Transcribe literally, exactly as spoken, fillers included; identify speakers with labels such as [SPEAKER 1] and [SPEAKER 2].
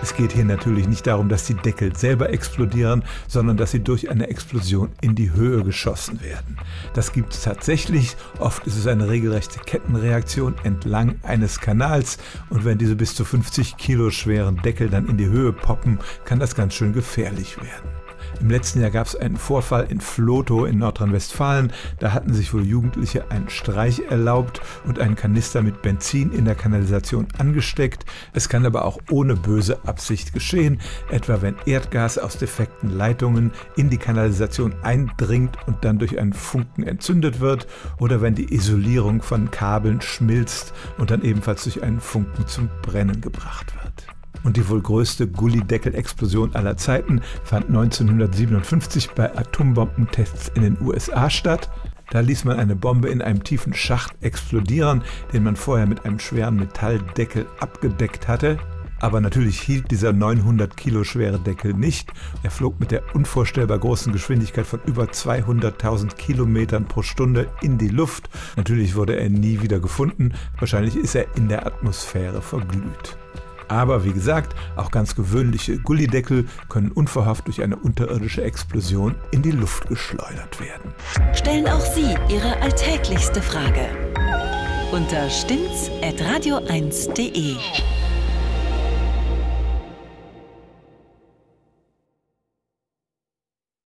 [SPEAKER 1] Es geht hier natürlich nicht darum, dass die Deckel selber explodieren, sondern dass sie durch eine Explosion in die Höhe geschossen werden. Das gibt es tatsächlich. Oft ist es eine regelrechte Kettenreaktion entlang eines Kanals. Und wenn diese bis zu fünfzig Kilo schweren Deckel dann in die Höhe poppen, kann das ganz schön gefährlich werden. Im letzten Jahr gab es einen Vorfall in Vlotho in Nordrhein-Westfalen. Da hatten sich wohl Jugendliche einen Streich erlaubt und einen Kanister mit Benzin in der Kanalisation angesteckt. Es kann aber auch ohne böse Absicht geschehen, etwa wenn Erdgas aus defekten Leitungen in die Kanalisation eindringt und dann durch einen Funken entzündet wird oder wenn die Isolierung von Kabeln schmilzt und dann ebenfalls durch einen Funken zum Brennen gebracht wird. Und die wohl größte Gullydeckel-Explosion aller Zeiten fand neunzehnhundertsiebenundfünfzig bei Atombombentests in den U S A statt. Da ließ man eine Bombe in einem tiefen Schacht explodieren, den man vorher mit einem schweren Metalldeckel abgedeckt hatte. Aber natürlich hielt dieser neunhundert Kilo schwere Deckel nicht. Er flog mit der unvorstellbar großen Geschwindigkeit von über zweihunderttausend Kilometern pro Stunde in die Luft. Natürlich wurde er nie wieder gefunden. Wahrscheinlich ist er in der Atmosphäre verglüht. Aber wie gesagt, auch ganz gewöhnliche Gullydeckel können unverhofft durch eine unterirdische Explosion in die Luft geschleudert werden.
[SPEAKER 2] Stellen auch Sie Ihre alltäglichste Frage unter stimmt's at radio eins punkt de.